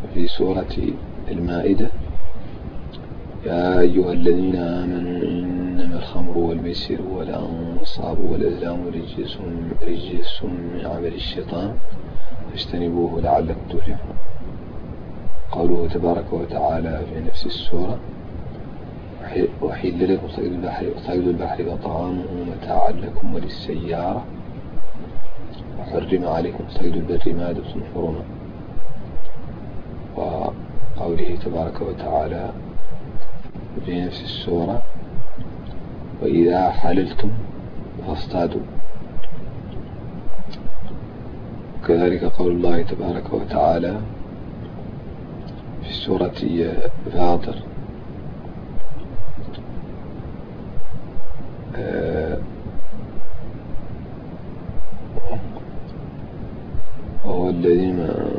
في سورة المائدة: يا أيها الذين آمنوا إنما الخمر والميسر والأنصاب والأزلام رجس من عمل الشيطان فاجتنبوه لعلكم تفلحون. قوله تبارك وتعالى في نفس السورة: وحل لكم صيد البحر وطعامه متاعا لكم وللسيارة وحرم عليكم صيد البر ما دمتم حرما. وقوله تبارك وتعالى في نفس السورة: وإذا حللتم فاصطادوا. كذلك قول الله تبارك وتعالى في سورة فاطر: وهو الذي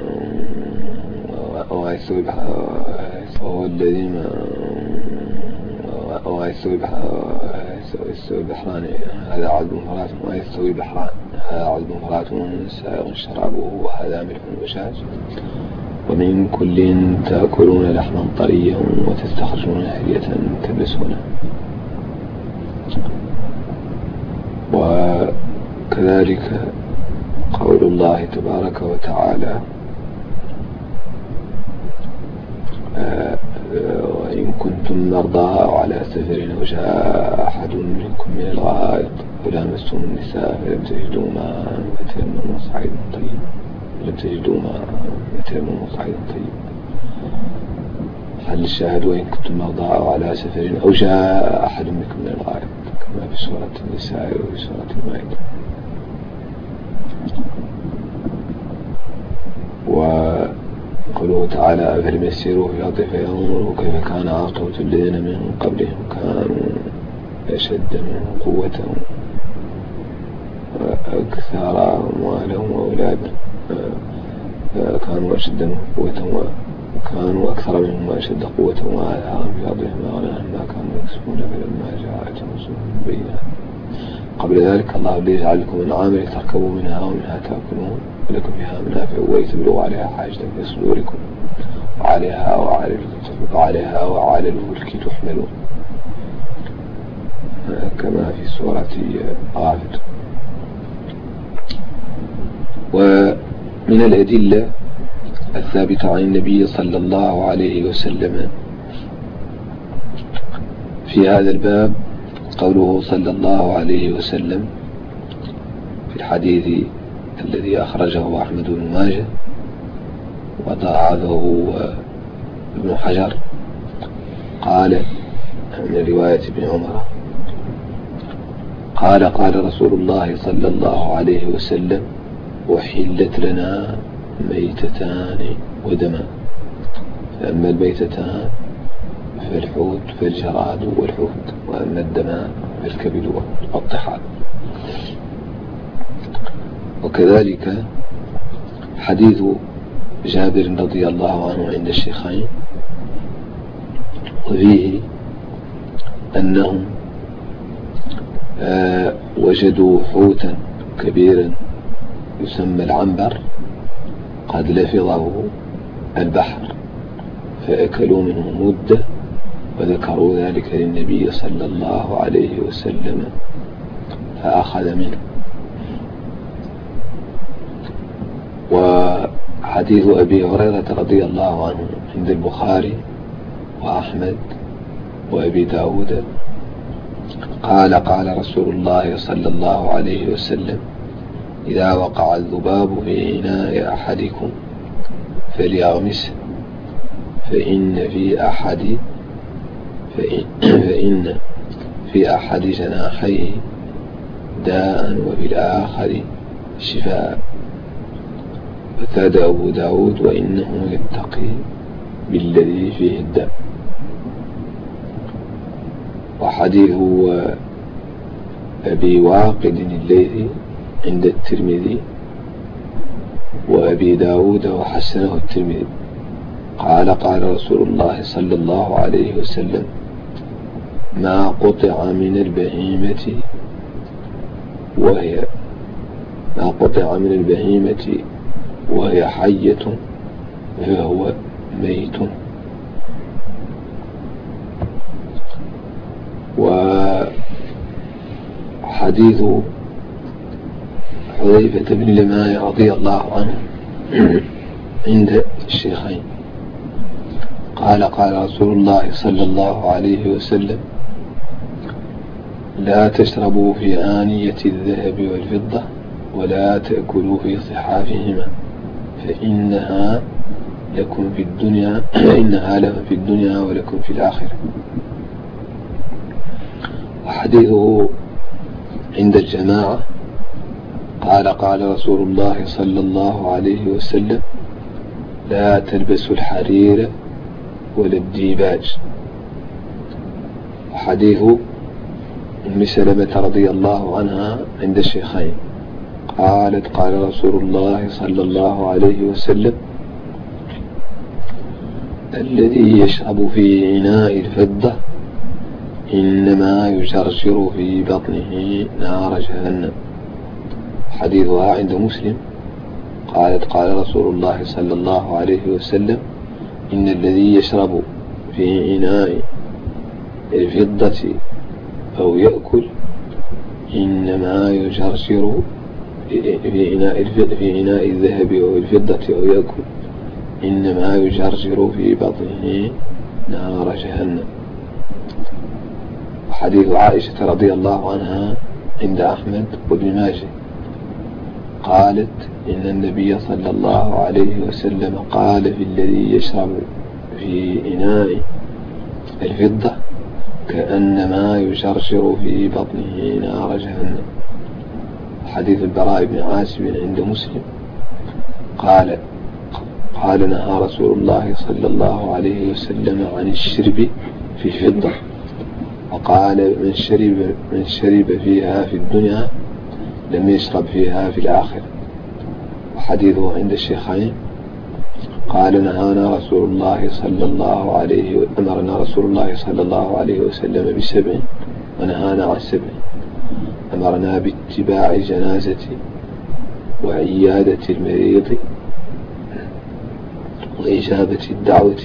يستوي البحران هذا عذب فرات ويستوي البحران هذا عذب فرات سائغ شرابه وهذا ملح أجاج ومن كل تأكلون لحما طريا وتستخرجون حلية تلبسونها. وكذلك قول الله تبارك وتعالى: وإن كنتم مرضى أو على سفر أو جاء أحد منكم من الغائط ولامستم النساء فلم تجدوا ماء فتيمموا صعيدا طيبا. حل الشاهد: وإن كنتم مرضى أو على سفر أو جاء أحد منكم من الغائط، كما في سورة النساء وفي سورة المائدة. وقوله تعالى: أفلم يسيروا في الأرض فينظروا كيف كان عاقبة الذين من قبلهم كانوا أشد منهم قوة وأكثر أموالهم وأولادا كانوا أشد منهم قوة وكانوا أكثر منهم وأشد قوة وآثارا في أرضهم ما أغنى عنهم ما كانوا يكسبون فلما جاءتهم رسلهم بالبينات. قبل ذلك: الله الذي جعل لكم أنعاما لتركبوا منها ومنها تأكلون ولكم فيها منافع ولتبلغوا عليها حاجة في صدوركم وعليها وعلى الفلك تحملون، كما في سورة غافر. ومن الأدلة الثابتة عن النبي صلى الله عليه وسلم في هذا الباب قوله صلى الله عليه وسلم في الحديث الذي أخرجه أحمد بن ماجه وضاعفه ابن حجر، قال من رواية ابن عمر قال: قال رسول الله صلى الله عليه وسلم: وحلت لنا ميتتان ودمان، فأما الميتتان فالحوت فالجراد والحوت، وأما الدمان فالكبد والطحال. وكذلك حديث جابر رضي الله عنه عند الشيخين، وفيه أنهم وجدوا حوتا كبيرا يسمى العنبر قد لفظه البحر فأكلوا منه مدة، وذكروا ذلك للنبي صلى الله عليه وسلم فأخذ منه. وحديث أبي هريرة رضي الله عنه عند البخاري وأحمد وأبي داود قال: قال رسول الله صلى الله عليه وسلم: إذا وقع الذباب في إناء أحدكم فليغمسه فإن في أحد جناحيه داء وفي الآخر شفاء. فزاد أبو داود: وإنه يتقي بالذي فيه الداء. وحديث أبي واقد الليثي عند الترمذي وأبي داود وحسنه الترمذي قال: قال رسول الله صلى الله عليه وسلم: ما قطع من البهيمة وهي حية فهو ميت. وحديث حذيفة بن اليمان رضي الله عنه عند الشيخين قال قال رسول الله صلى الله عليه وسلم: لا تشربوا في آنية الذهب والفضة ولا تأكلوا في صحافهما فإنها لكم في الدنيا ولكم في الآخرة. وحديثه عند الجماعة قال قال رسول الله صلى الله عليه وسلم: لا تلبسوا الحرير ولا الديباج. وحديث أم سلمة رضي الله عنها عند الشيخين قالت قال رسول الله صلى الله عليه وسلم: الذي يشرب في إناء الفضة إنما يجرجر في بطنه نار جهنم. حديثها عند مسلم قالت قال رسول الله صلى الله عليه وسلم: إن الذي يشرب في إناء الفضة أو يأكل إنما يجرجر في إناء الذهب أو الفضة أو يأكل إنما يجرجر في بطنه نار جهنم. حديث عائشة رضي الله عنها عند أحمد وابن ماجه قالت: إن النبي صلى الله عليه وسلم قال في الذي يشرب في إناء الفضة كأنما يجرجر في بطنه نار جهنم. حديث البراء بن عازب عند مسلم قال نهى رسول الله صلى الله عليه وسلم عن الشرب في الفضة، وقال: من شرب فيها في الدنيا لم يشرب فيها في الآخرة. وحديثه عند الشيخين قال أمرنا رسول الله صلى الله عليه وسلم بسبع ونهانا عن سبع: أمرنا باتباع الجنازة وعيادة المريض وإجابة الدعوة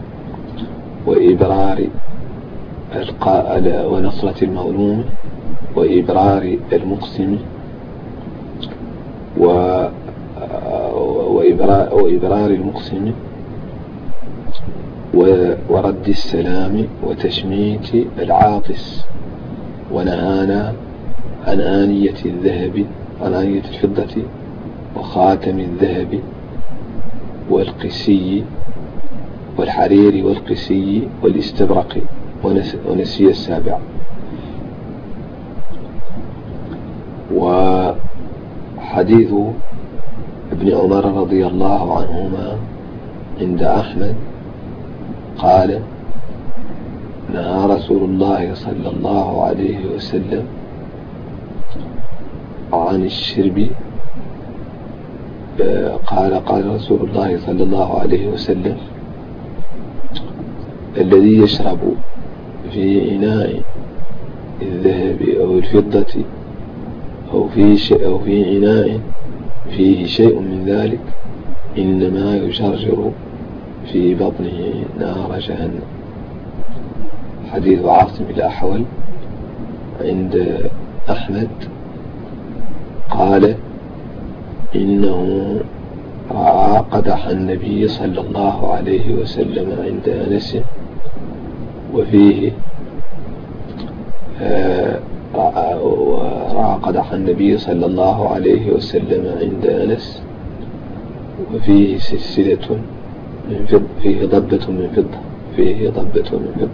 وإبرار ونصرة المظلوم وإبرار المقسم وإبرار المقسم ورد السلام وتشميت العاطس. ونهانا عن آنية الفضة وخاتم الذهب والقسي والحرير والقسي والاستبرق، ونسي السابع. وحديث ابن عمر رضي الله عنهما عند أحمد قال: نهى رسول الله صلى الله عليه وسلم عن الشرب. قال رسول الله صلى الله عليه وسلم: الذي يشرب في إناء الذهب أو الفضة أو في إناء فيه شيء من ذلك إنما يجرجر في بطنه نار جهنم. حديث عاصم الأحول عند أحمد قال: إنه رأى قدح النبي صلى الله عليه وسلم عند أنس، وفيه رأى قدح النبي صلى الله عليه وسلم عند أنس، وفيه سلسلة من فضة، فيه ضبة من فضة.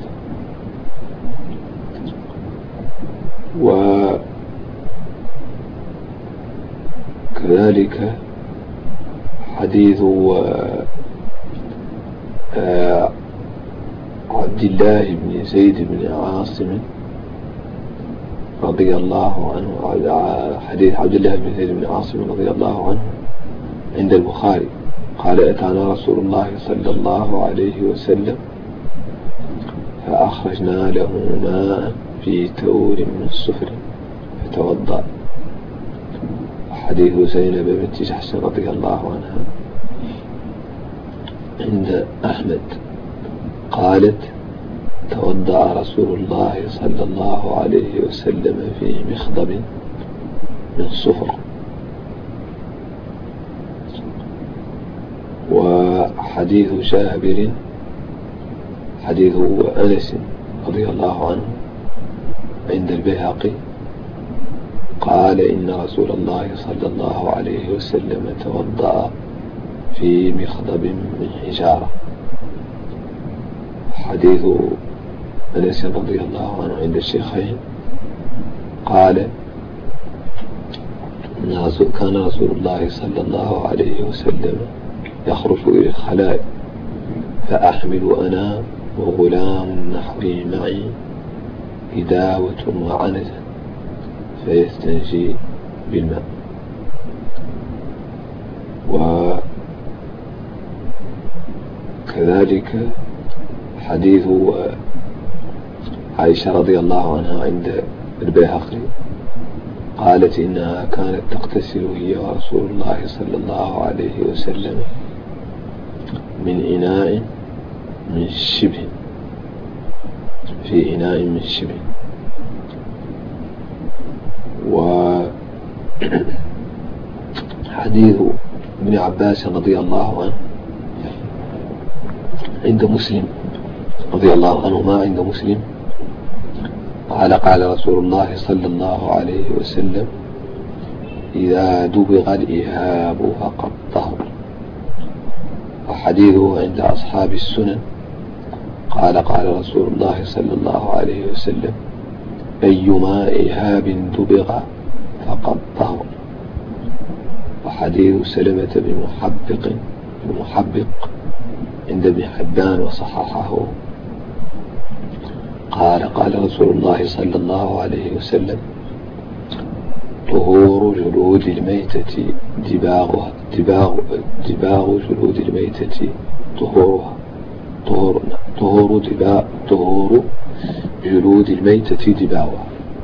وكذلك حديث عبد الله بن زيد بن عاصم رضي الله عنه، حديث عبد الله بن زيد بن عاصم رضي الله عنه عند البخاري قال: أتانا رسول الله صلى الله عليه وسلم فأخرجنا له ماء في تور من صفر فتوضأ. حديث زينب بنت جحش رضي الله عنها عند أحمد قالت توضأ رسول الله صلى الله عليه وسلم في مخضب من صفر. وحديث جابر حديث أنس رضي الله عنه عند البيهقي قال إن رسول الله صلى الله عليه وسلم توضأ في مخضب من حجارة. حديث أنس رضي الله عنه عند الشيخين قال كان رسول الله صلى الله عليه وسلم يخرج إلى الخلاء فأحمل أنا وغلام نحوي معي إداوة وعنزة فيستنجي بالماء. وكذلك حديث عائشة رضي الله عنها عند البيهقي قالت إنها كانت تغتسل هي ورسول الله صلى الله عليه وسلم من إناء من شبه في إناء من شبه. وحديث ابن عباس رضي الله عنه عند مسلم رضي الله عنهما عند مسلم قال رسول الله صلى الله عليه وسلم إذا دبغ الإهاب فقد طهر. وحديثه عند أصحاب السنن قال رسول الله صلى الله عليه وسلم أيما إهاب دبغ فقد طهر. وحديث سلمة بن محبق عند ابن حبان وصححه قال رسول الله صلى الله عليه وسلم طهور جلود الميتة دباغ جلود الميتة طهور جلود الميتة دباغها.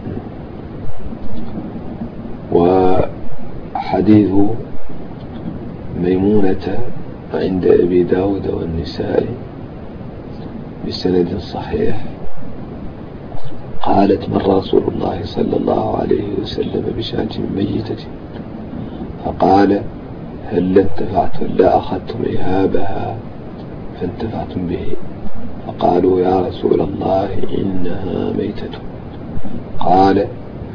وحديث ميمونة عند أبي داود والنسائي بسند صحيح قالت مر رسول الله صلى الله عليه وسلم بشاة ميتة فقال هل أخذتم إهابها فانتفعتم به؟ فقالوا يا رسول الله إنها ميتة. قال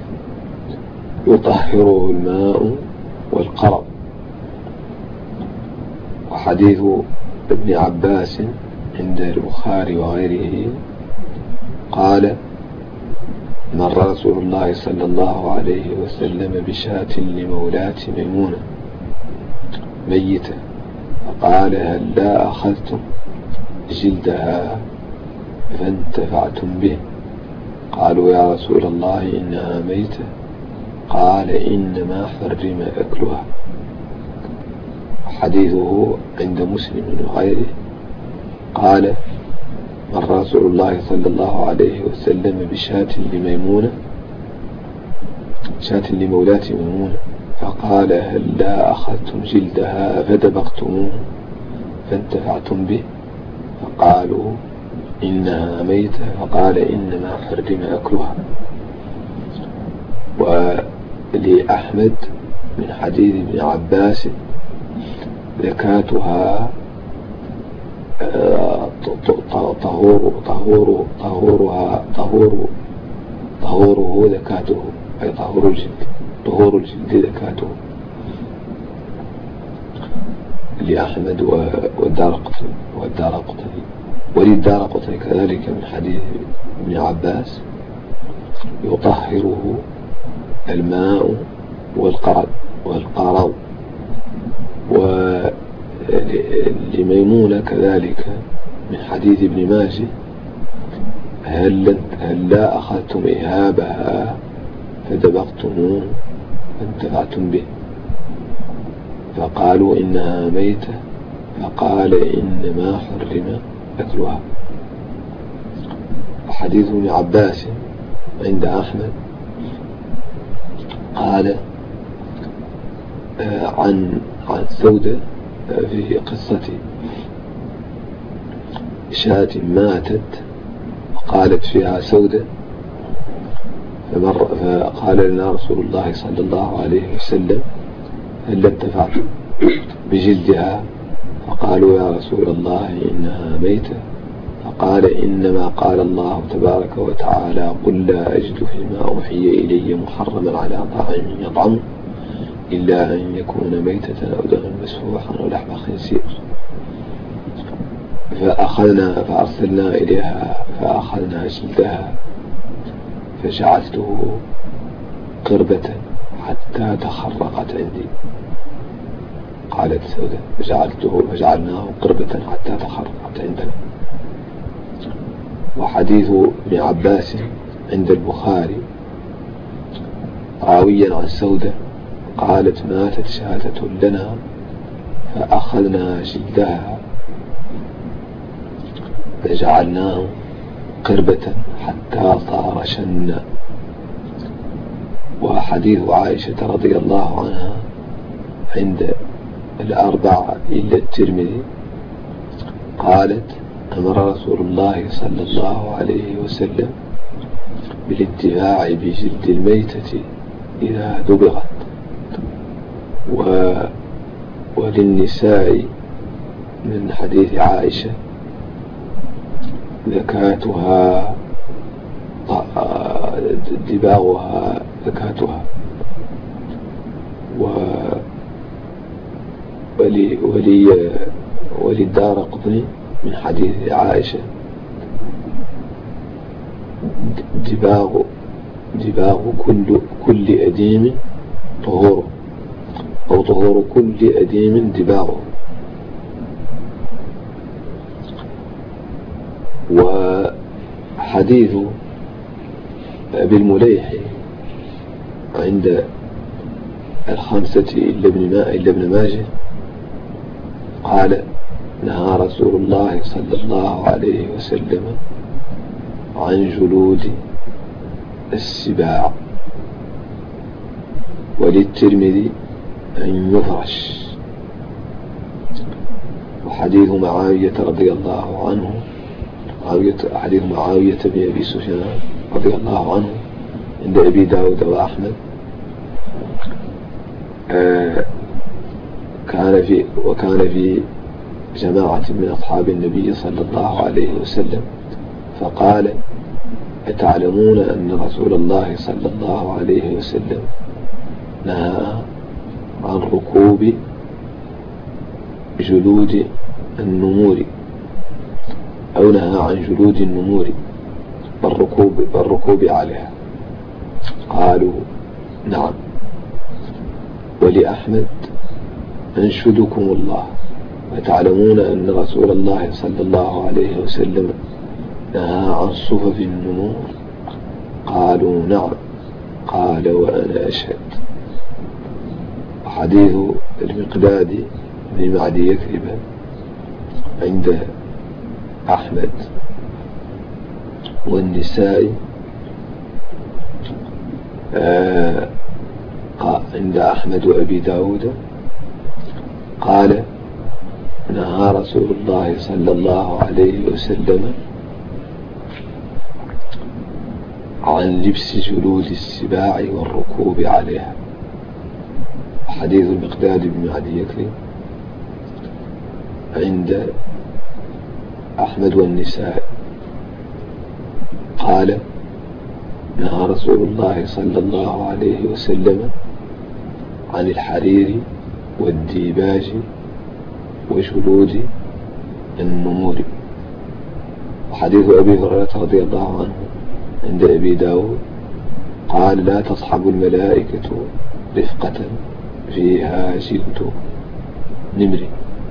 يطهره الماء والقرب. وحديث ابن عباس عند البخاري وغيره قال مر رسول الله صلى الله عليه وسلم بشاة لمولاة ميمونة ميتة فقال هل لا أخذتم جلدها فانتفعتم به؟ قالوا يا رسول الله إنها ميتة. قال إنما حرم أكلها. حديثه عند مسلم وغيره قال مر رسول الله صلى الله عليه وسلم بشاة لمولاة ميمونة فقال هل لا أخذتم جلدها فدبغتموه فانتفعتم به؟ فقالوا إنها ميتة. فقال إنما حرم أكلها. ولأحمد من حديث ابن عباس زكاتها طهوره زكاته أي طهور الجلد زكاته لأحمد والدارقطني وللدارقطني كذلك من حديث ابن عباس يطهره الماء والقرض. ولميمونة كذلك من حديث ابن ماجه هل لا أخذتم إهابها فدبغتموه فانتفعتم به؟ فقالوا إنها ميتة. فقال إنما حرم أكلها. وحديث ابن عباس عند أحمد قال عن سودة في قصة شاة ماتت وقالت فيها سودة، فقال لنا رسول الله صلى الله عليه وسلم: هل انتفعت بجلدها؟ فقالوا: يا رسول الله إنها ميتة. فقال: إنما قال الله تبارك وتعالى: قل لا أجد فيما أوحي إلي محرما على طاعم يطعمه إلا أن يكون ميتة أو دما مسفوحا أو لحم خنزير. فأرسلنا إليها فأخذنا جلدها فجعلته قربة حتى تخرقت عندي. قالت سودة: فجعلناه قربة حتى تخرقت عندنا. وحديث ابن عباس عند البخاري راويا عن سودة قالت: ماتت شاتة لنا فأخذنا جلدها فجعلناه قربة حتى صار شنا. وحديث عائشة رضي الله عنها عند الأربعة إلا الترمذي قالت: أمر رسول الله صلى الله عليه وسلم بالانتفاع بجلد الميتة إذا دبغت. وللنساء من حديث عائشة: ذكاتها دباغها ذكاتها. وللدارقطني من حديث عائشة: دباغ كل أديم طهوره، أو طهور كل أديم دباغه. وحديث أبي المليح عند الخمسة إلا ابن ماجه قال: نهى رسول الله صلى الله عليه وسلم عن جلود السباع. وللترمذي أن يفرش. وحديث معاوية رضي الله عنه حديث معاوية بن أبي سفيان رضي الله عنه عند أبي داود وأحمد وكان في جماعة من أصحاب النبي صلى الله عليه وسلم فقال: أتعلمون أن رسول الله صلى الله عليه وسلم نهى عن ركوب جلود النمور، أو نهى عن جلود النمور بالركوب عليها؟ قالوا: نعم. ولأحمد: أنشدكم الله، وتعلمون أن رسول الله صلى الله عليه وسلم نهى عن صفف النمور؟ قالوا: نعم. قال: وأنا أشهد. حديث المقداد بن معدي يكرب عند أحمد والنساء عند أحمد وأبي داود قال: نهى رسول الله صلى الله عليه وسلم عن لبس جلود السباع والركوب عليها. حديث المقداد بن معدي يكرب عند أحمد والنساء قال: نهى رسول الله صلى الله عليه وسلم عن الحرير والديباج وجلود النمور. وحديث أبي هريرة رضي الله عنه عند أبي داود قال: لا تصحب الملائكة رفقة فيها جلد نمر.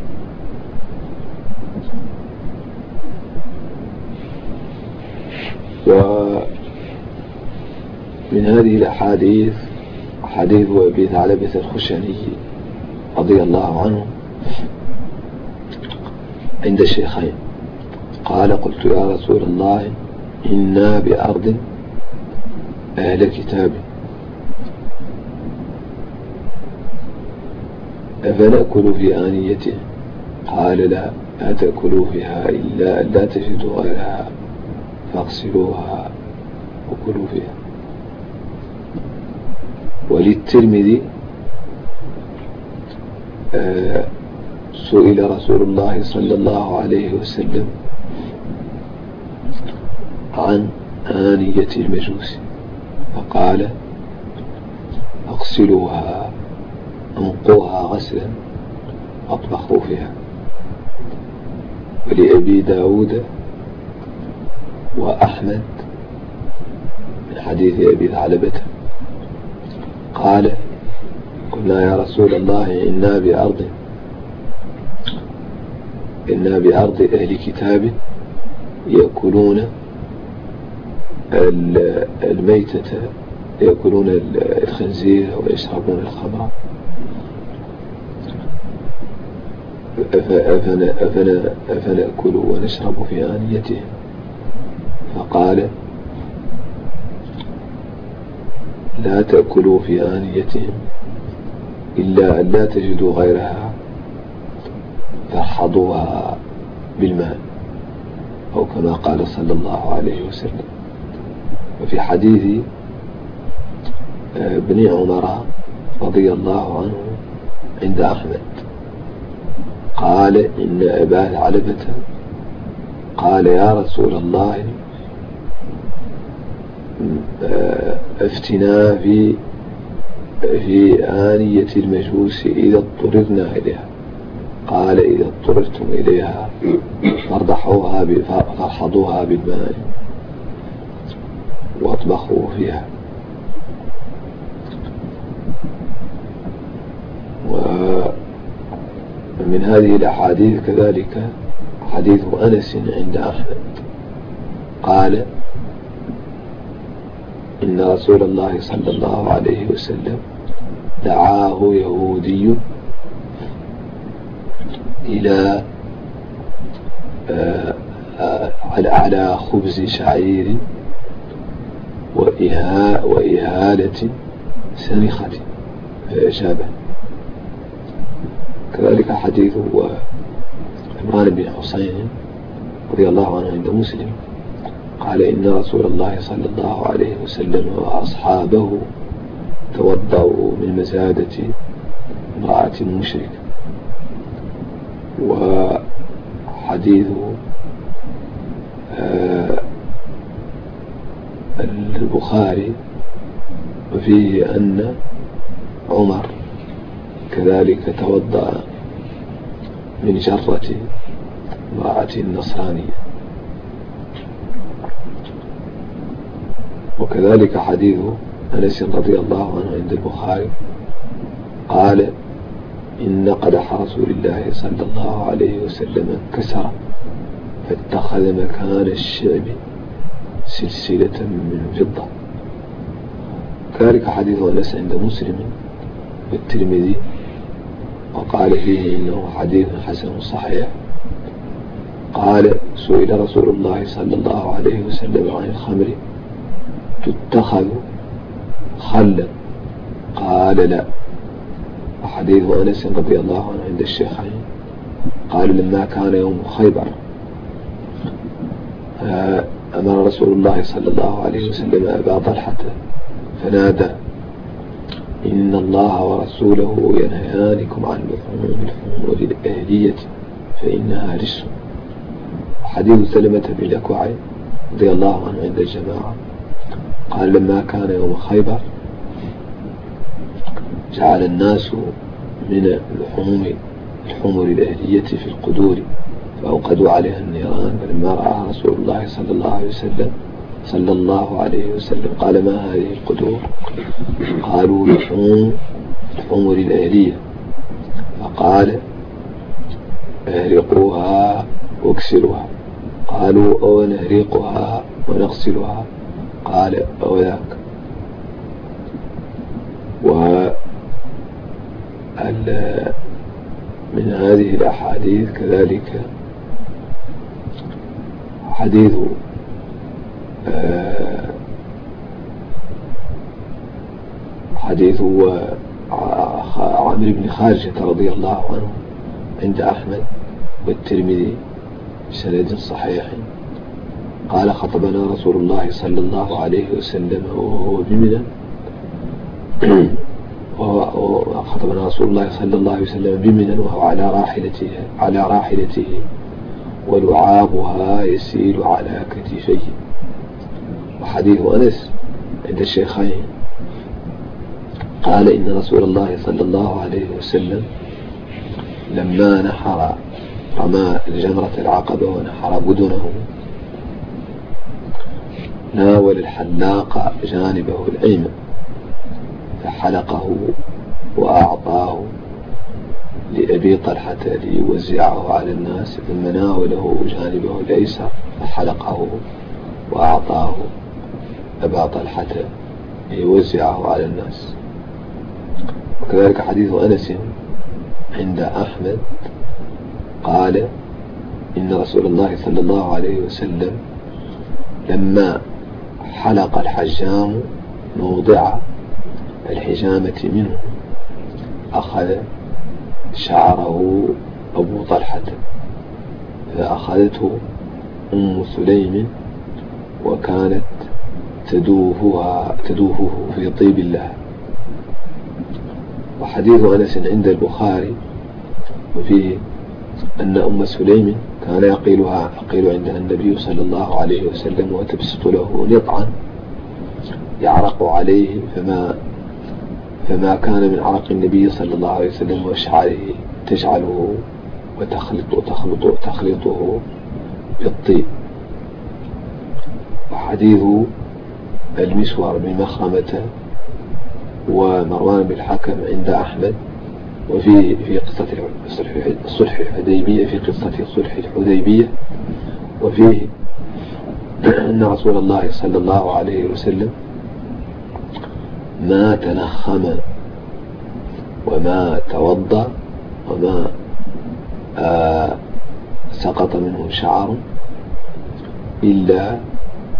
ومن هذه الأحاديث حديث أبي ثعلبة الخشني رضي الله عنه عند الشيخين قال: قلت يا رسول الله إنا بأرض أهل كتاب أفنأكل في آنيته؟ قال: لا، لا تأكلوا فيها إلا أن لا تجدوا غيرها فاغسلوها وكلوا فيها. وللترمذي سئل رسول الله صلى الله عليه وسلم عن آنية المجوس فقال اغسلوها انقوها غسلا واطبخوا فيها. ولأبي داود وأحمد من حديث أبي ثعلبة قال قلنا يا رسول الله إنا بأرض أهل كتاب يأكلون الميتة، يأكلون الخنزير ويشربون الخمر، أفنأكل ونشرب في آنيتهم؟ فقال لا تأكلوا في آنيتهم إلا أن لا تجدوا غيرها فارحضوها بالماء، أو كما قال صلى الله عليه وسلم. وفي حديث ابن عمر رضي الله عنه عند أحمد قال إن أبا ثعلبة قال يا رسول الله افتنا في آنية المجوس إذا اضطررنا إليها. قال إذا اضطررتم إليها فارحضوها بالماء واطبخوا فيها. ومن هذه الأحاديث كذلك حديث أنس عند أحمد قال إن رسول الله صلى الله عليه وسلم دعاه يهودي إلى على خبز شعير وإهالة سنخة فأجابه. كذلك حديث عمران بن حسين رضي الله عنه عند مسلم قال إن رسول الله صلى الله عليه وسلم وأصحابه توضأوا من مزادة امرأة مشركة. وحديث البخاري وفيه أن عمر كذلك توضأ من جرة امرأة نصرانية. وكذلك حديث أنس رضي الله عنه عند البخاري قال إن قدح رسول الله صلى الله عليه وسلم انكسر فاتخذ مكان الشعب سلسلة من فضة. كذلك حديث أنس عند مسلم والترمذي وقال فيه إنه حديث حسن صحيح. قال سئل رسول الله صلى الله عليه وسلم عن الخمر تتخذ خلا قال لا. وحديث أنس رضي الله عنه عند الشيخين قال لما كان يوم خيبر أمر رسول الله صلى الله عليه وسلم أبا طلحة فنادى إن الله ورسوله ينهيانكم عن الحمور الأهلية فإنها رجس. حديث سلمة بن الأكوع رضي الله عنه عند الجماعة قال لما كان يوم خيبر جعل الناس من الحمر الأهلية في القدور فأوقدوا عليها النيران. فلما رأى رسول الله صلى الله عليه وسلم قال ما هذه القدور؟ قالوا الحمر الأهلية. فقال اهرقوها واكسروها. قالوا أو نهرقها ونغسلها؟ قال أو ذاك. من هذه الأحاديث كذلك حديث عمرو بن خارجة رضي الله عنه عند أحمد والترمذي بسند صحيح قال خطبنا رسول الله صلى الله عليه وسلم وهو بمنى خطبنا رسول الله صلى الله عليه وسلم بمنى وهو على راحلته ولعابها يسيل على كتفيه. وحديث أنس عند الشيخين قال إن رسول الله صلى الله عليه وسلم لما رمى الجمرة العقبة ونحر بدنه ناول الحلاق جانبه الأيمن فحلقه وأعطاه لأبي طلحة ليوزعه على الناس، ثم ناوله جانبه الأيسر فحلقه وأعطاه أبا طلحة ليوزعه على الناس. وكذلك حديث أنس عند أحمد قال إن رسول الله صلى الله عليه وسلم لما حلق الحجام موضع الحجامة منه أخذ شعره أبو طلحة فأخذته أم سليم وكانت تدوفه في طيب الله. وحديث أنس عند البخاري وفيه أن أم سليم كان يقيل عندها النبي صلى الله عليه وسلم وتبسط له نطعا يعرق عليه فما كان من عرق النبي صلى الله عليه وسلم وشعره تجعله وتخلطه بالطيب. وحديث المسور بن مخرمة ومروان بن الحكم عند أحمد وفي قصة صلح الحديبية وفيه أن رسول الله صلى الله عليه وسلم ما تنخم وما توضأ وما سقط منه شعر إلا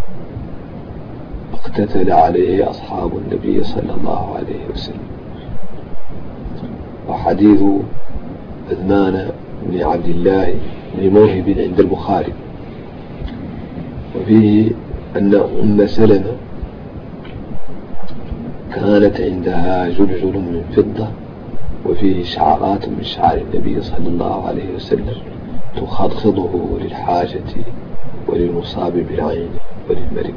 اقتتل عليه أصحاب النبي صلى الله عليه وسلم. وحديث عثمان بن عبد الله بن موهب عند البخاري وفيه أن أم سلمة كانت عندها جلجل من فضة وفيه شعرات من شعر النبي صلى الله عليه وسلم تخضخضه للحاجة وللمصاب بالعين وللمريض.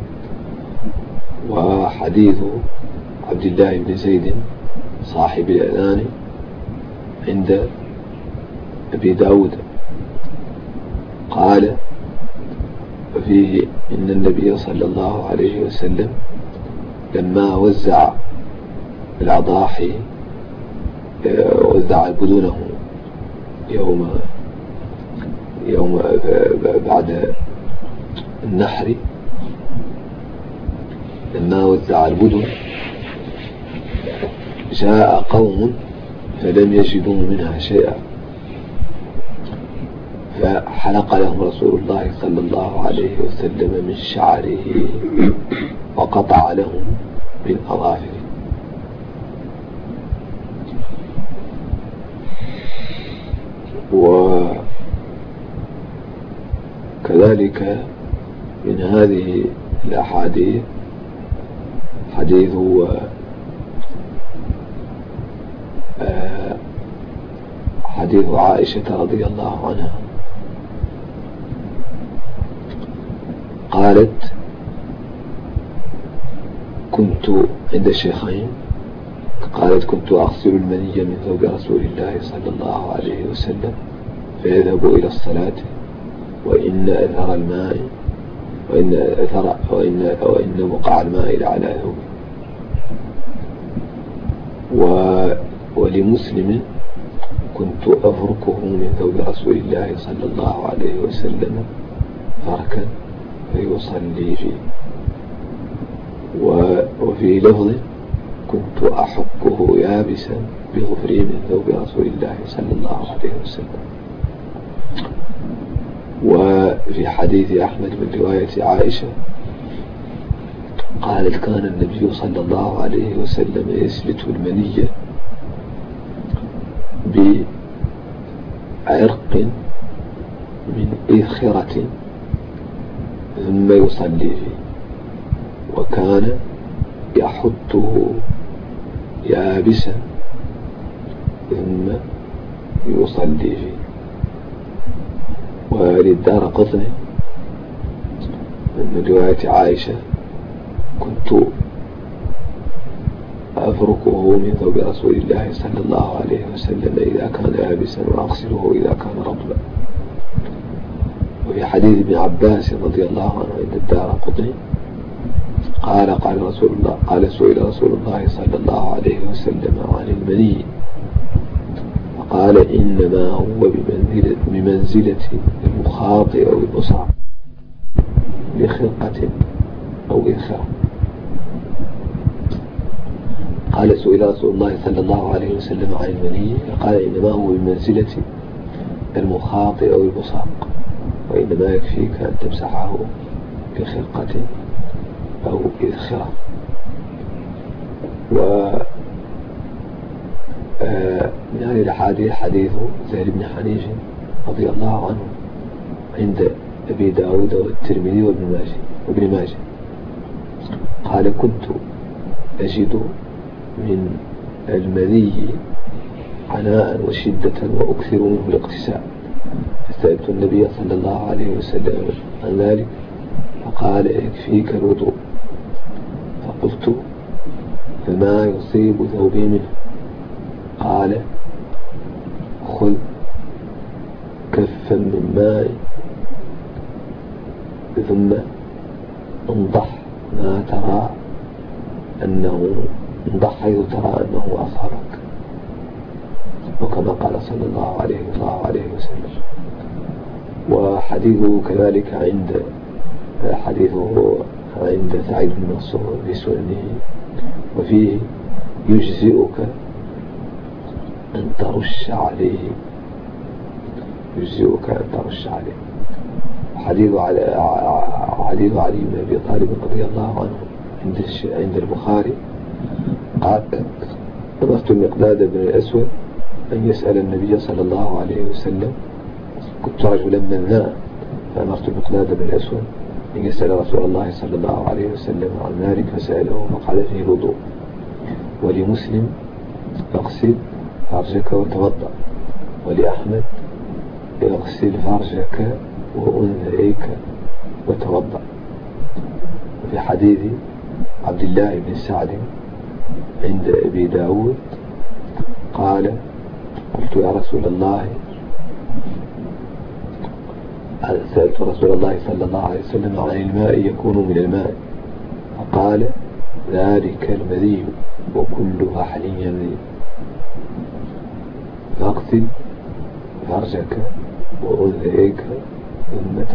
وحديث عبد الله بن زيد صاحب الأذان عند أبي داود قال وفيه إن النبي صلى الله عليه وسلم لما وزع الأضاحي وزع بدونه يوم بعد النحر لما وزع البدن جاء قوم فلم يجدوا منها شيئا فحلق لهم رسول الله صلى الله عليه وسلم من شعره وقطع لهم من أظافره. وكذلك من هذه الأحاديث حديث عائشة رضي الله عنها قالت كنت عند الشيخين قالت كنت أغسل المني من ثوب رسول الله صلى الله عليه وسلم فيذهب إلى الصلاة وإن أثر الماء وإن بقع الماء على ثوبه. ولمسلم كنت أفركه من ثوب رسول الله صلى الله عليه وسلم فركا فيصلي فيه. وفي لفظ كنت أحكه يابسا بظفري من ثوب رسول الله صلى الله عليه وسلم. وفي حديث أحمد من رواية عائشة قالت كان النبي صلى الله عليه وسلم يسلت المنية بعرق إذخرة ثم يصلي فيه، وكان يحته يابسا ثم يصلي فيه. وللدارقطني من رواية عائشة: كنت أفركه من ثوب رسول الله صلى الله عليه وسلم إذا كان يابسا وأغسله إذا كان رطبا. وفي حديث ابن عباس رضي الله عنه عند الدارقطني قال سئل رسول الله صلى الله عليه وسلم عن المني فقال: إنما هو بمنزلة المخاط أو البصاق بخرقة أو إذخرة. قال: سئل رسول الله صلى الله عليه وسلم عن المني فقال: إنما هو بمنزلة المخاط أو البصاق، وإنما يكفيك أن تمسحه بخرقة أو إذخرة. من هذه الأحاديث حديث زهير بن حنيف رضي الله عنه عند أبي داود والترمذي وابن ماجه قال: كنت أجد من المني عناء وشدة وأكثر منه الاغتسال، فسألت النبي صلى الله عليه وسلم عن ذلك فقال: يكفيك الوضوء. فقلت: فما يصيب ثوبي منه؟ قال: خذ كفا من ماء ثم انضح ما ترى أنه انضح حيث ترى أنه أصابك، وكما قال صلى الله عليه وسلم. وحديثه كذلك حديثه عند سعيد بن منصور في سننه، وفيه: يجزئك أن ترش عليه. حديث علي بن أبي طالب رضي الله عنه عند البخاري قال: أمرت المقداد بن الأسود أن يسأل النبي صلى الله عليه وسلم. كنت رجلا مناء فأمرت المقداد بن الأسود أن يسأل رسول الله صلى الله عليه وسلم عن ذلك فسأله فقال فيه الوضوء. ولمسلم: اغسل فرجك وتوضأ. ولأحمد: اغسل فرجك وأنثيك وتوضأ. وفي حديث عبد الله بن سعد عند أبي داود قال: قلت يا رسول الله، سألت رسول الله صلى الله عليه وسلم عن الماء يكون من الماء، فقال: ذلك المذي وكل فحل يمذي. فاغسل فرجك وأنثيك ثم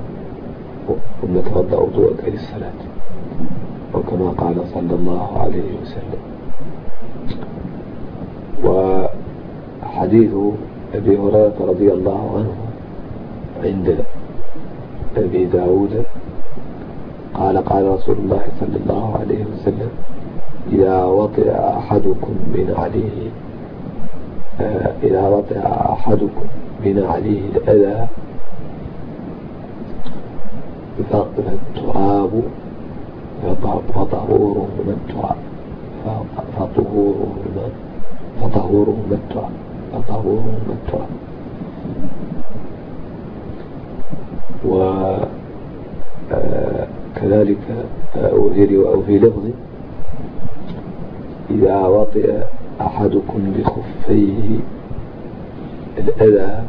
توضأ وضوءك للصلاة، وكما قال صلى الله عليه وسلم. وحديث أبي هريرة رضي الله عنه عند أبي داود قال: قال رسول الله صلى الله عليه وسلم: إذا وطئ أحدكم بنعليه الأذى فالتراب فطهورهما التراب. وكذلك وفي لفظ: إذا وطئ أحدكم بخفيه الأذى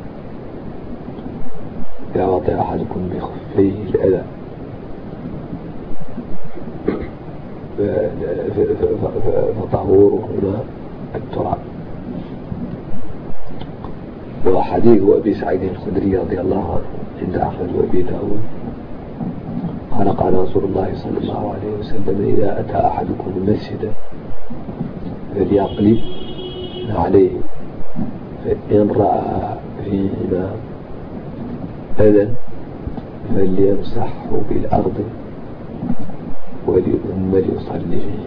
فطهورهما التراب. وحديث أبي سعيد الخدري رضي الله عنه عند أحمد وأبي داود قال: قال رسول الله صلى الله عليه وسلم: إذا أتى أحدكم المسجد فليقلب عليه، فإن رأى فيهما أذى فليمسحه بالأرض ثم ليصلي فيه.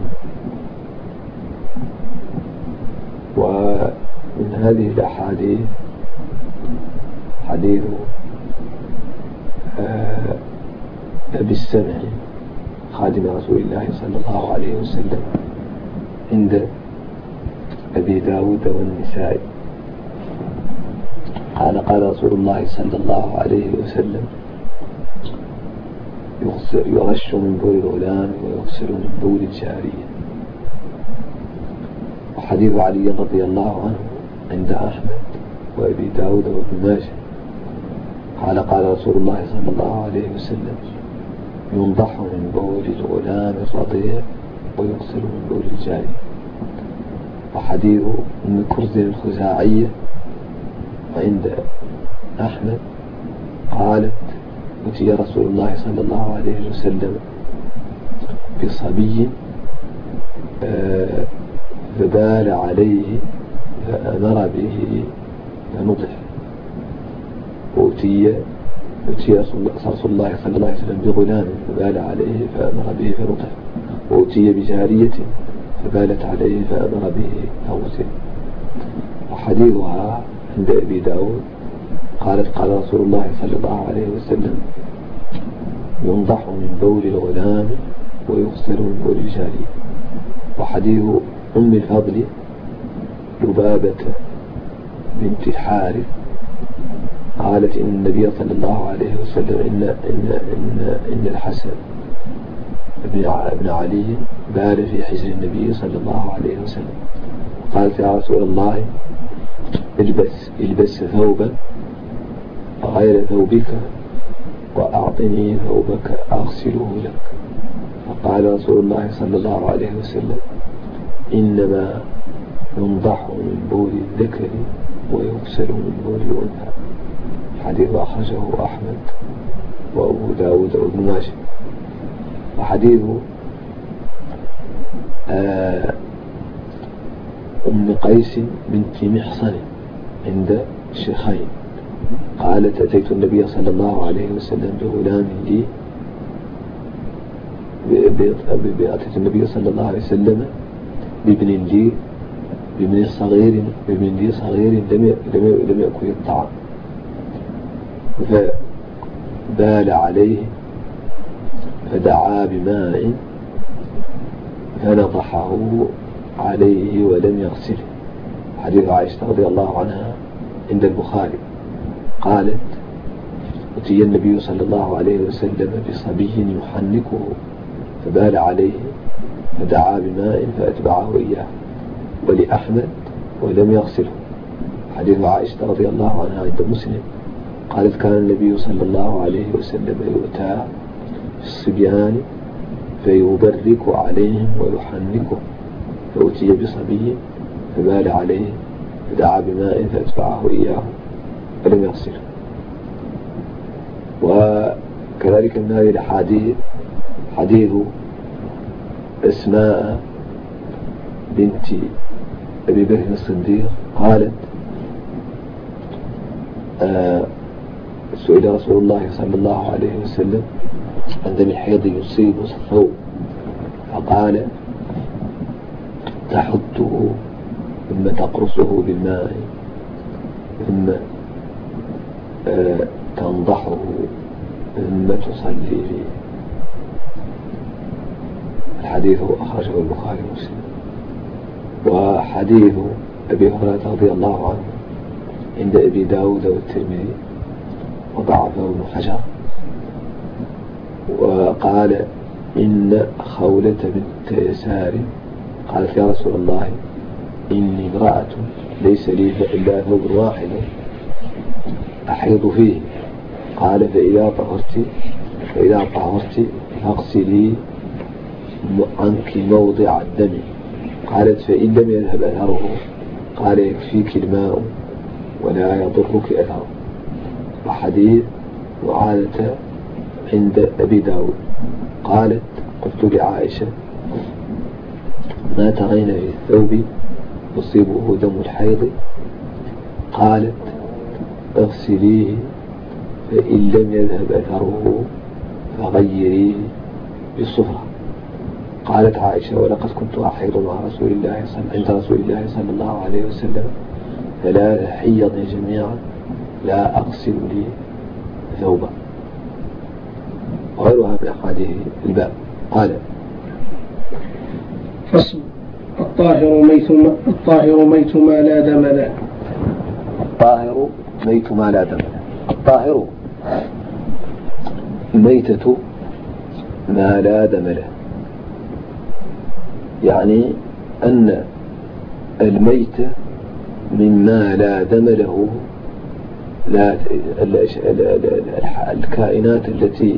ومن هذه الأحاديث حديث أبي السمع خادم رسول الله صلى الله عليه وسلم عند أبي داود والنسائي قال رسول الله صلى الله عليه وسلم يغش من بول الغلام ويغسل من بول الجارية. وحديث علي رضي الله عنه عند أحمد وأبي داود وابن ماجه قال رسول الله صلى الله عليه وسلم ينضح من بول الغلام الرضيع ويغسل من بول الجارية. وحديث أم كرز الخزاعية وعند أحمد قالت أتي رسول الله صلى الله عليه وسلم بصبي فبال عليه فأمر به فنضح. وأتي رسول الله صلى الله عليه وسلم بغلام فبال عليه فأمر به فنضح. وأتي بجارية فبالت عليه فأمر به فغسل. وحديثها عند أبي داود قالت قال رسول الله صلى الله عليه وسلم ينضح من بول الغلام ويغسل من بول الجارية. وحديث أم الفضل لبابة بنت الحارث قالت إن النبي صلى الله عليه وسلم إن الحسن ابن علي بال في حجر النبي صلى الله عليه وسلم. قالت يا رسول الله البس ثوبا غير ثوبك وأعطني ثوبك أغسله لك. فقال رسول الله صلى الله عليه وسلم إنما ينضح من بول الذكر ويغسل من بول الأنثى. حديث أخرجه أحمد وأبو داود وابن ماجه. وحديث أم قيس بنت محصن عند الشيخين قالت أتيت النبي صلى الله عليه وسلم بغلام لي أتيت النبي صلى الله عليه وسلم بابن لي صغير لم يأكل الطعام فبال عليه فدعا بماء فنضحه عليه ولم يغسله. حديث عائشة رضي الله عنها عند البخاري قالت أتي النبي صلى الله عليه وسلم بصبي يحنكه فبال عليه فدعا بماء فأتبعه إياه. ولأحمد ولم يغسله. حديث عائشة رضي الله عنها عند مسلم قالت كان النبي صلى الله عليه وسلم يؤتى في الصبيان فيبرك عليهم ويحنكهم فأتي بصبي فبال عليه فدعا بماء فأتبعه إياه ولم يغسله. وكذلك من هذه الحديث حديث أسماء بنت أبي بكر الصديق قالت سئل رسول الله صلى الله عليه وسلم عن دم الحيض يصيب الثوب فقال تحته ثم تقرصه بالماء ثم تنضحه ثم تصلي فيه. الحديث أخرجه البخاري ومسلم. وحديث أبي هريرة رضي الله عنه عند أبي داود والترمذي وضعفه ابن حجر وقال إن خولة بنت يسار قالت يا رسول الله إني امرأة ليس لي إلا ثوب واحد أحيض فيه. قال فإذا طهرت فاغسلي عنك موضع الدم. قالت فإن لم يذهب أثره قال يكفيك الماء ولا يضرك أثره. وحديث معاذة عند أبي داود قالت قلت لعائشة ما ترين في الثوب يصيبه دم الحيض؟ قالت اغسليه فإن لم يذهب أثره فغيريه بالصفرة. قالت عائشة ولقد كنت أحيض مع عند رسول الله صلى الله عليه وسلم 3 حيض جميعا لا أغسل لي ثوبا، وغيرها من أحاديث الباب. قال: فصل: الطاهر ميت ما لا دم له. الطاهر ميت ما لا دم له. الطاهر ميتة ما لا دم له، يعني أن الميت مما لا دم له، الكائنات التي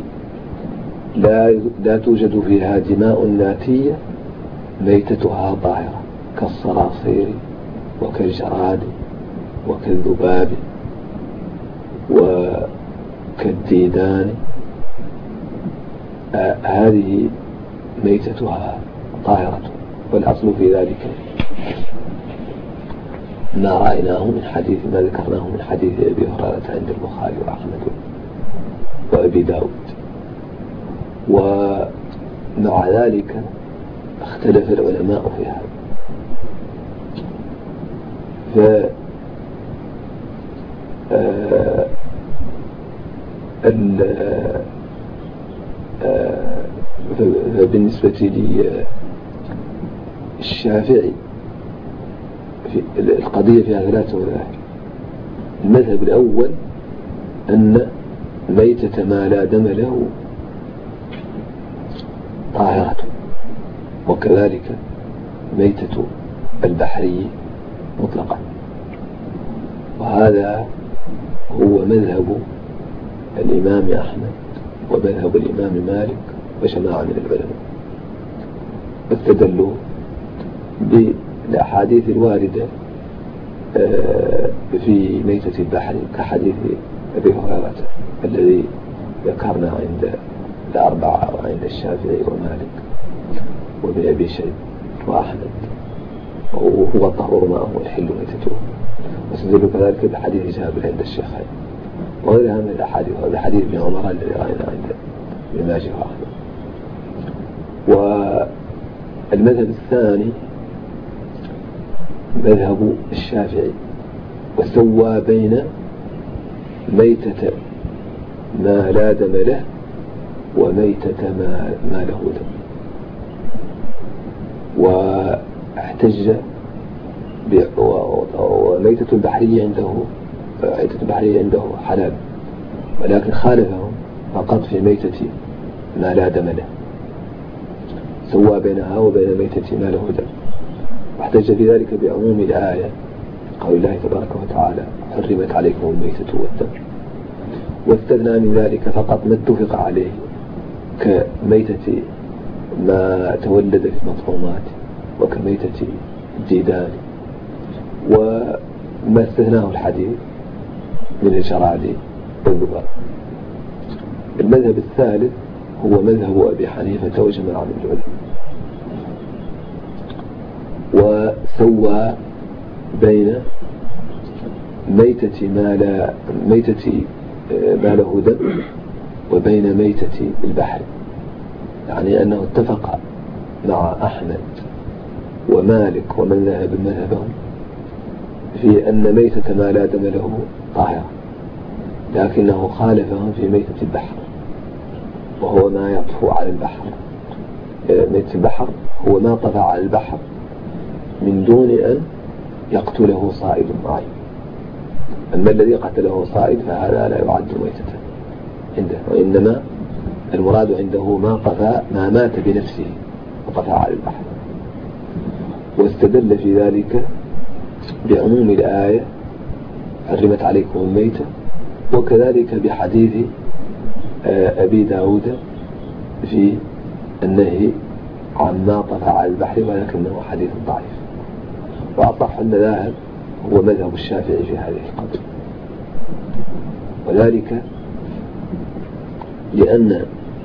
لا توجد فيها دماء ناتية ميتتها طاهرة، كالصراصير وكالجراد وكالذباب وكالديدان، هذه ميتتها طاهرة. والأصل في ذلك ما رأيناه من حديث، ما ذكرناه من حديث أبي هريرة عند البخاري وأحمد وأبي داود. ومع ذلك اختلف العلماء في هذا، فبالنسبة للشافعي القضية فيها ثلاثة مذاهب. المذهب الأول أن ميتة ما لا دم له طاهرة، وكذلك ميتة البحري مطلقا، وهذا هو مذهب الإمام أحمد ومذهب الإمام مالك وجماعة من العلماء، واستدلوا بالأحاديث الواردة في ميتة البحر، كحديث أبي هريرة الذي ذكرنا عند الأربعة وعند الشافعي ومالك وابن أبي شيبة وأحمد، وهو الطهور ماءه والحل ميتته. واستدلوا كذلك بحديث جابر عند الشيخين وغيرها من الأحاديث، وبحديث ابن عمر الذي رأينا عند ابن ماجه وأحمد. والمذهب الثاني مذهب الشافعي، وسوى بين ميتة ما لا دم له وميتة ما له دم، واحتج وميتة البحرية عنده حلال، ولكن خالفهم فقط في ميتة ما لا دم له، سوى بينها وبين ميتة ما له دم. واحتج في ذلك بعموم الآية قول الله تبارك وتعالى: حرمت عليكم الميتة والدم، واستثنى من ذلك فقط ما اتفق عليه كميتة ما تولد في المطعومات وكميتة الديدان، وما استثناه الحديث من الجراد والذباب. المذهب الثالث هو مذهب أبي حنيفة وجماعة من العلماء، وسوى بين ميتة ما له دم وبين ميتة البحر، يعني أنه اتفق مع أحمد ومالك ومن ذهب مذهبهم في أن ميتة ما لا دم له طاهرة، لكنه خالفهم في ميتة البحر، وهو ما يطفو على البحر. ميتة البحر هو ما طفى على البحر من دون أن يقتله صائد معين، أما الذي قتله صائد فهذا لا يعد ميتة عنده، وإنما المراد عنده ما مات بنفسه وطفى على البحر. واستدل في ذلك بعموم الآية: حرمت عليكم الميتة، وكذلك بحديث أبي داود في النهي عما طفى على البحر، ولكنه حديث ضعيف. وأصح المذاهب هو مذهب الشافعي في هذه القضية، وذلك لأن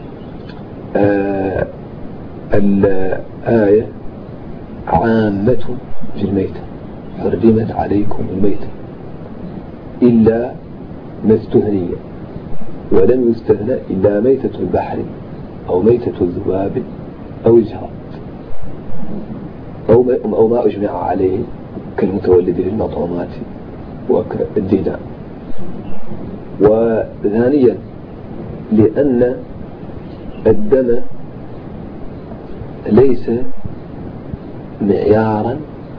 الآية عامة في الميتة: حرمت عليكم الميتة، إلا ما استثني، ولم يستثنى إلا ميتة البحر أو ميتة الذباب أو الجراد أو ما أجمع عليه كالمتولد للمطعومات وكالديدان. وثانيا لأن الدم ليس معيارا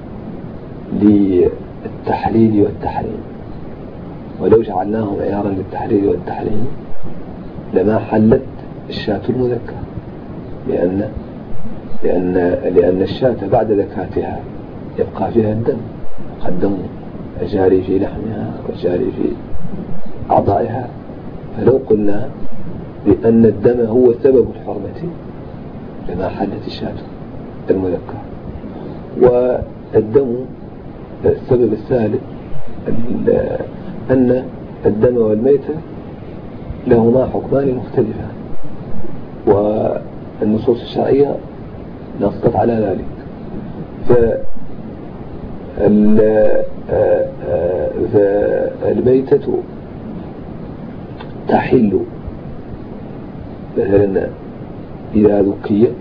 للتحليل والتحريم، ولو جعلناه معيارا للتحليل والتحريم لما حلت الشاة المذكى، لأن الشاة بعد ذكاتها يبقى فيها الدم، الدم الجاري في لحمها والجاري في أعضائها. فلو قلنا بأن الدم هو سبب الحرمة لما حلت الشاة المذكى. والدم السبب الثالث أن الدم والميتة لهما حكمان مختلفان، والنصوص الشرعية نصت على ذلك. فالميتة تحل مثلا إذا ذكيت،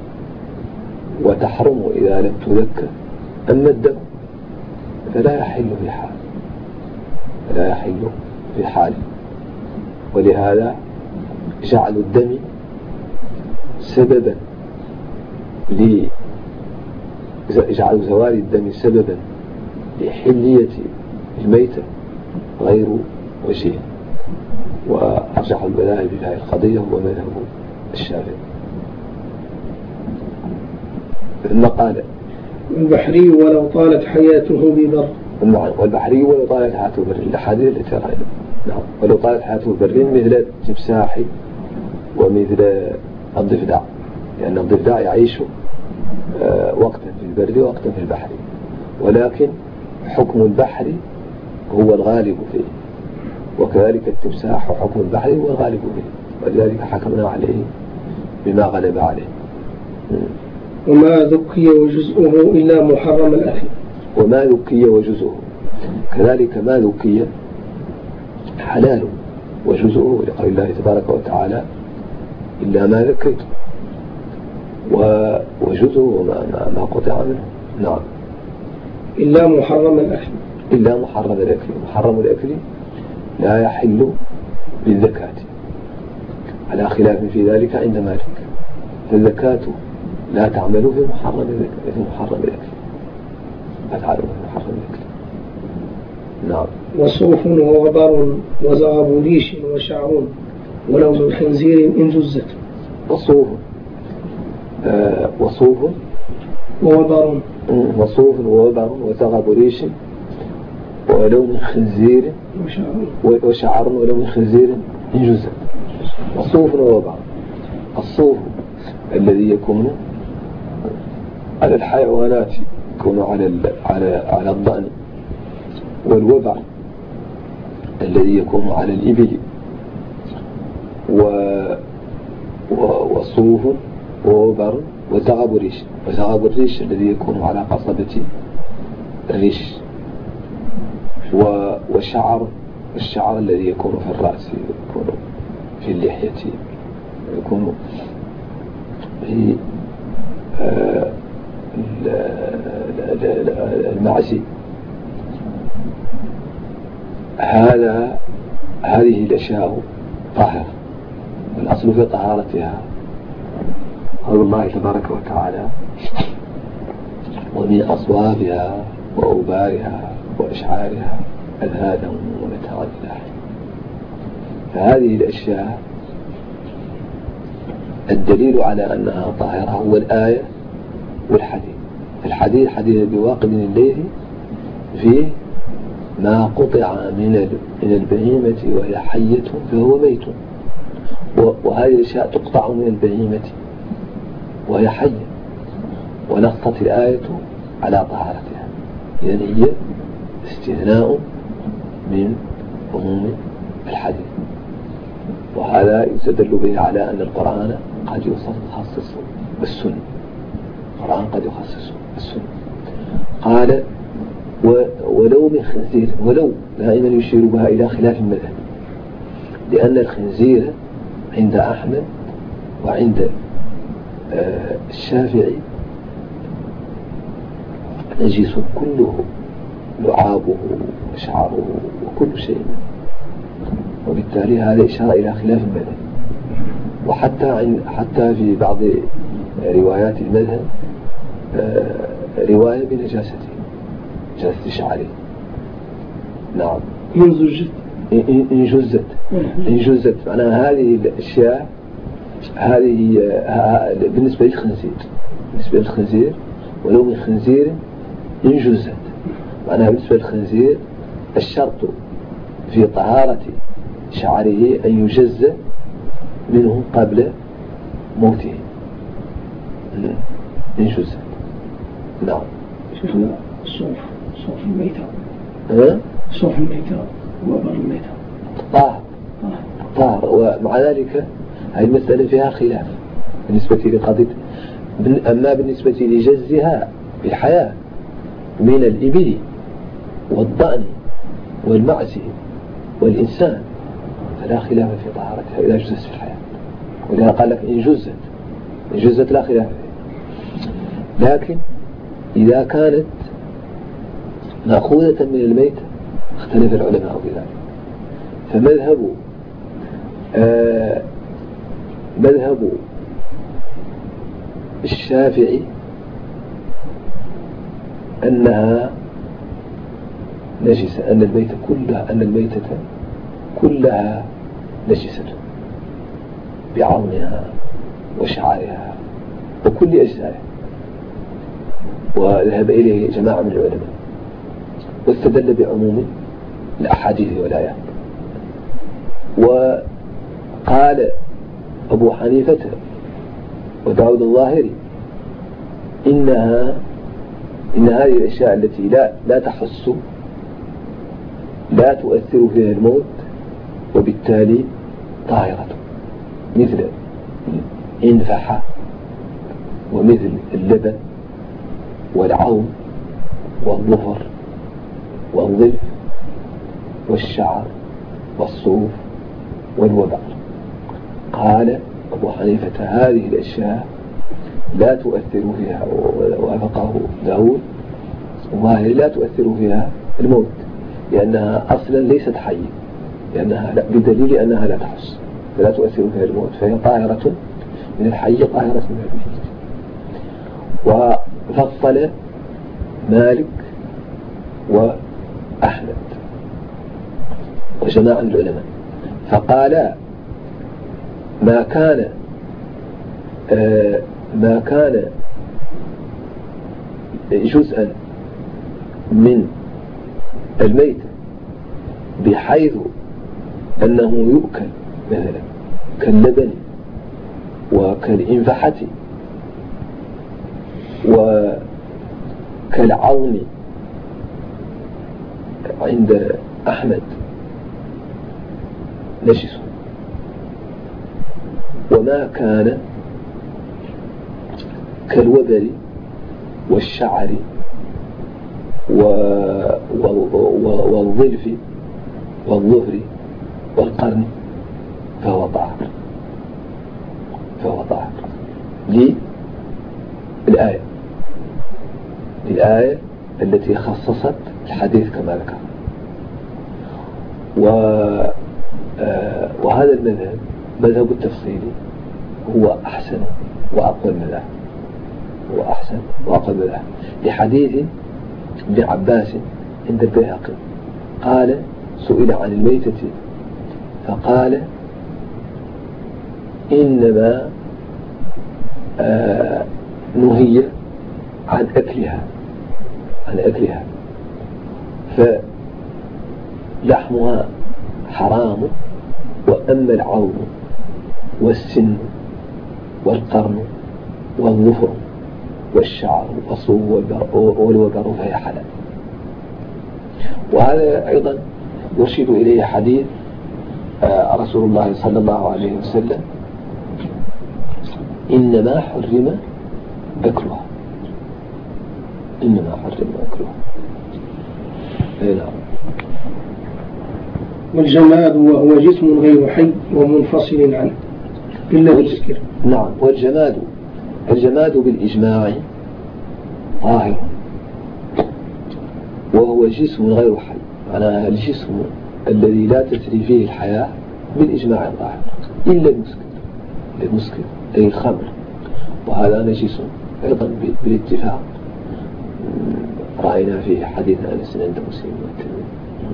وتحرم إذا لم تذكى. أما الدم فلا يحل في حال، لا يحل في حال. ولهذا جعل الدم سببا جعل زوال الدم سببا لحلية الميتة غير وجيه. وأرجح المذاهب في هذه القضية هو مذهب الشافعي. ثم قال البحري ولو طالت حياته ببر. والبحري ولو طالت حياته ببر، الأحاديث التي رأينا. نعم، ولو طالت حياته ببر مثل التمساح ومثل الضفدع، لأن الضفدع يعيش وقتا في البر ووقتا في البحر، ولكن حكم البحر هو الغالب فيه، وكذلك التمساح حكم البحر هو الغالب فيه، ولذلك حكمنا عليه بما غلب عليه. وما ذكي وجزءه إلا محرم الأكل. وما ذكي وجزءه، كذلك ما ذكي حلال وجزءه، لقول الله تبارك وتعالى إلا ما ذكيتم، وجزءه ما قطع منه. نعم، إلا محرم الأكل. إلا محرم الأكل. محرم الأكل لا يحل بالزكاة، على خلاف في ذلك عند مالك، فالزكاة لا تعمل في محرم الأكل، لا تعمل في محرم الأكل. نعم. وصوف ووبر وزغبوليش وشعر ولو من خنزير إن جزت. وصوف ووبر وزغبوليش ولو من خنزير وشعر ولو من خنزير إن جزت. وصوف ووبر، الصوف الذي يكون على الحيوانات يكون على الضأن، والوبر الذي يكون على الإبل، وصوف ووبر وزغب الريش الذي يكون على قصبة الريش، والشعر الذي يكون في الرأس، يكون في اللحية، يكون في المعزي. هذه الأشياء طاهرة، والأصل في طهارتها قول الله تبارك وتعالى ومن أصوافها وأوبارها وأشعارها أذهادا ومتاعا إلى حين. فهذه الأشياء الدليل على أنها طاهرة هو الآية والحديث. الحديث حديث بواقد الليل فيه ما قطع من البهيمة وهي حية فهو ميت، وهذه الأشياء تقطع من البهيمة وهي حية، ونصت الآية على طهارتها، يعني هي استثناء من عموم الحديث. وهذا يستدل به على أن القرآن قد يخصص بالسنة، القرآن قد يخصص بالسنة. قال ولو من خنزير، ولو دائما يشير بها إلى خلاف المذهب، لأن الخنزير عند أحمد وعند الشافعي نجس كله، لعابه وشعره وكل شيء، وبالتالي هذا إشارة إلى خلاف المذهب. حتى في بعض روايات المذهب رواية بنجاسته، نجاسة شعره. نعم. انجزت معناها هذه الأشياء هذه بالنسبة للخنزير ولو من خنزير انجزت، معناها بالنسبة للخنزير الشرط في طهارة شعره أن يجز منه قبل موته. انجزت. نعم. شيخنا صوف الميتة. صوف الميتة وبر الميتة طاهر. ومع ذلك هذه المسألة فيها خلاف بالنسبة لقضية. أما بالنسبة لجزها بالحياة من الإبل والضأن والمعز والإنسان فلا خلاف في طهارتها إذا جزت في الحياة، ولذا قال لك إن جزت لا خلاف فيه. لكن إذا كانت مأخوذة من الميت اختلف العلماء في ذلك. مذهب الشافعي أنها نجسة، أن الميتة كلها نجسة بعظمها وشعرها وكل أجزائها، وذهب إليه جماعة من العلماء واستدل بعموم الأحاديث والآيات. وقال أبو حنيفة وداود الظاهري إن هذه الأشياء التي لا تحس لا تؤثر فيها الموت وبالتالي طاهرة، مثل الإنفاحة ومثل اللبن والعوم والظفر والظلف والشعر والصوف والوبر. قال أبو حنيفة هذه الأشياء لا تؤثر فيها، ووافقه داود وظاهري لا تؤثر فيها الموت لأنها أصلا ليست حية، بدليل أنها لا تحس فلا تؤثر فيها الموت، فهي طاهرة من الحي طاهرة من الميت. وفصل مالك وأحمد وجماعة من العلماء فقال ما كان جزءا من الميت بحيث أنه يؤكل مثلا كاللبن وكالإنفحة وكالعظم عند أحمد نجس، وما كان كالوبر والشعر والظلف والظهر والقرن فهو طاهر للآية التي خصصت الحديث كما ذكر. وهذا مذهب التفصيلي هو أحسن وأقوى المذاهب، لحديث ابن عباس عند البيهقي قال سئل عن الميتة فقال إنما نهي عن أكلها فلحمها حرام، وأما العظم والسن والقرن والظفر والشعر والوبر فهي حلال. وهذا أيضا يرشد إليه حديث رسول الله صلى الله عليه وسلم إنما حرم أكلها. والجماد وهو جسم غير حي ومنفصل عنه إلا بالذكر. نعم. والجماد بالإجماع طاهر وهو جسم غير حي، معناها الجسم الذي لا تسري فيه الحياة بالإجماع الظاهر إلا المسكر أي الخمر، وهذا نجس أيضا بالاتفاق، رأينا فيه حديث أنس عند مسلم والترمذي.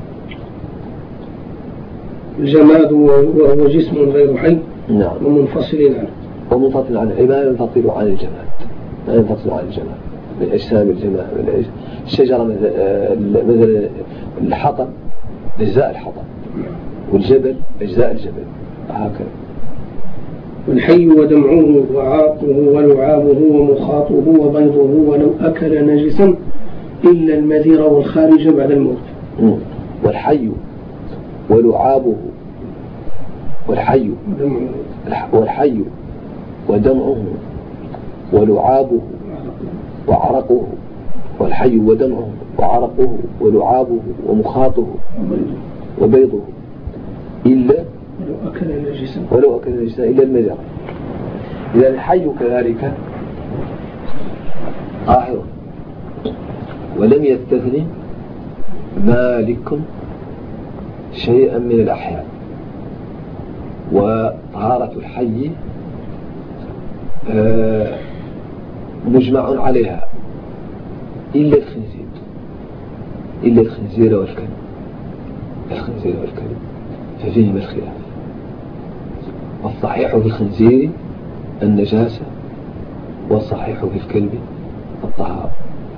الجماد وهو جسم غير حي نعم، ومنفصل عنه ما ينفصل عن الجماد، من أجسام الجماد، من الشجرة مثلا الحطب أجزاء الحطب، والجبل أجزاء الجبل، هكذا. والحي ودمعه وعاقه ولعابه ومخاطه وبيضه ولو أكل نجسا إلا المذير والخارج بعد الموت. والحي ولعابه والحي ودمعه ولعابه وعرقه، والحي ودمعه وعرقه ولعابه ومخاطه وبيضه إلا ولو أكل نجسا إلا المذر. إذا الحي كذلك طاهر، ولم يستثني مالك شيئا من الأحياء، وطهارة الحي مجمع عليها إلا الخنزير والكلب، ففيهما الخلاف. والصحيح في الخنزير النجاسة، والصحيح في الكلب الطهارة.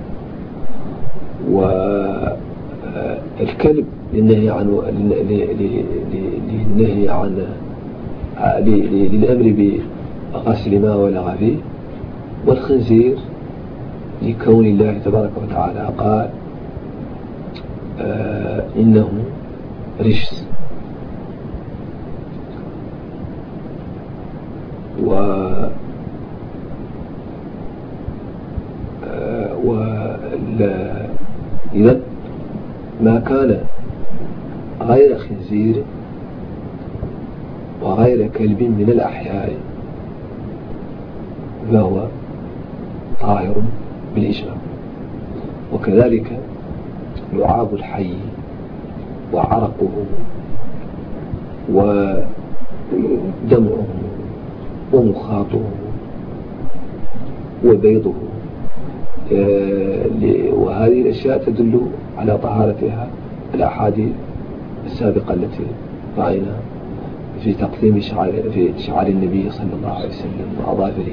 والكلب للنهي عن للأمر بغسل ما ولغ فيه، والخنزير لكون الله تبارك وتعالى قال إنه رجس. إذا ما كان غير خنزير وغير كلب من الأحياء فهو طاهر بالإجماع. وكذلك لعاب الحي وعرقه ودمعه ومخاطه وبيضه، وهذه الأشياء تدل على طهارتها الأحاديث السابقة التي رأينا في تقديم شعار النبي صلى الله عليه وسلم وأظافره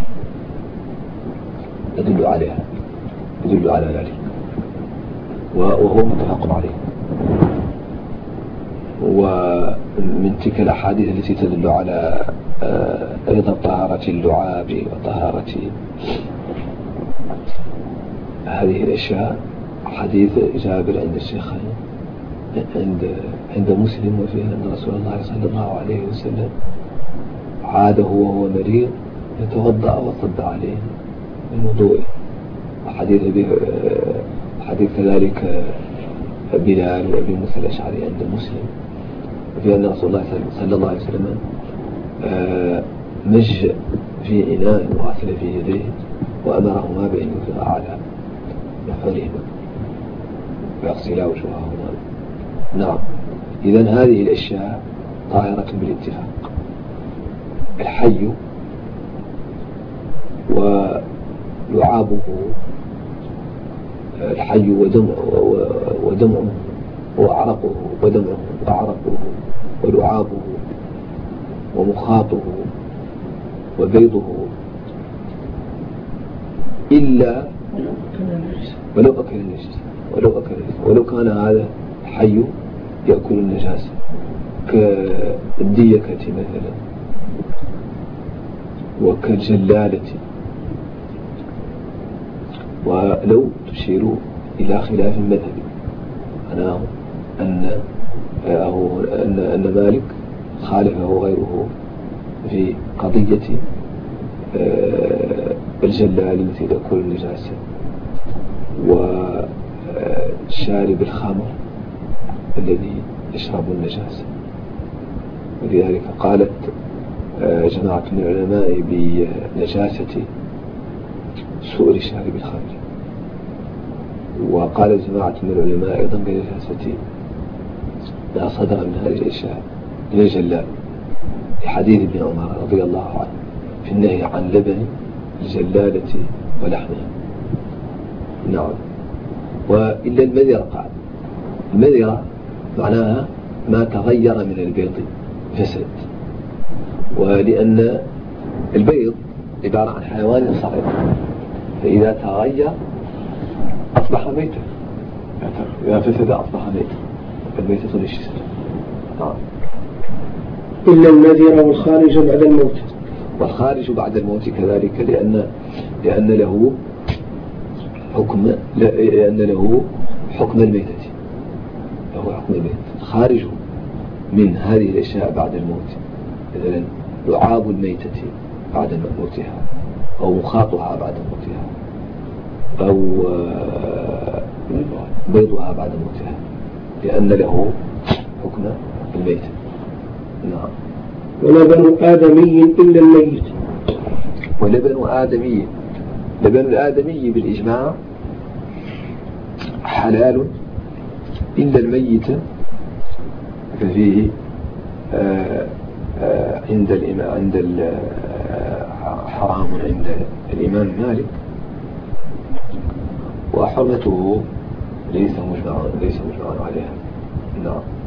يدل على ذلك، وهو متفق عليه. ومن تلك الأحاديث التي تدل على أيضا طهارة اللعاب وطهارة هذه الأشياء حديث جابر عند الشيخين عند مسلم، وفيه أن رسول الله صلى الله عليه وسلم عاده وهو مريض يتوضأ وصب عليه من وضوئه. حديث كذلك بلال وأبي موسى الأشعري عند مسلم، وفيه أن رسول الله صلى الله عليه وسلم مج في إناء وغسل في يديه وأمرهما بأن يفرغ على نحورهما ويغسلا وجوههما. نعم، إذن هذه الأشياء طاهرة بالاتفاق. الحي ولعابه، الحي ودمعه وعرقه ودمعه وعرقه ولعابه ومخاطه وبيضه إلا ولو أكل النجاسة، ولو كان هذا الحي يأكل النجاسة كالديكة مثلا وكالجلالة. ولو تشير إلى خلاف المذهب أن مالك خالفه غيره في قضية الجلال التي تأكل النجاسة وشارب الخمر الذي يشرب النجاسة. ولذلك قالت جماعة من العلماء بنجاسة سؤر شارب الخمر، وقال جماعة من العلماء أيضا بنجاسة ما صدر من هذه الأشياء من الجلال، في حديث ابن عمر رضي الله عنه في النهي عن لبن الجلالة ولحمها. نعم. وإلا المذرة قال، المذرة معناها ما تغير من البيض فسد، ولأن البيض عبارة عن حيوان صغير، فإذا تغير أصبح ميتا، إذا فسد أصبح ميتا، فالميتة نجسة. نعم. إلا المذرة والخارج بعد الموت. والخارج بعد الموت كذلك، لأن له حكم الميتة، له حكم الميتة. خارج من هذه الأشياء بعد الموت مثلا لعاب الميتة بعد موتها، أو مخاطها بعد موتها، أو بيضها بعد موتها، لأن له حكم الميتة. نعم. ولبن آدمي إلا الميت. ولبن آدمي، لبن الآدمي بالإجماع حلال إلا الميت، ففيه حرام عند الإمام مالك، وحرمته ليس مجمع عليها. نعم.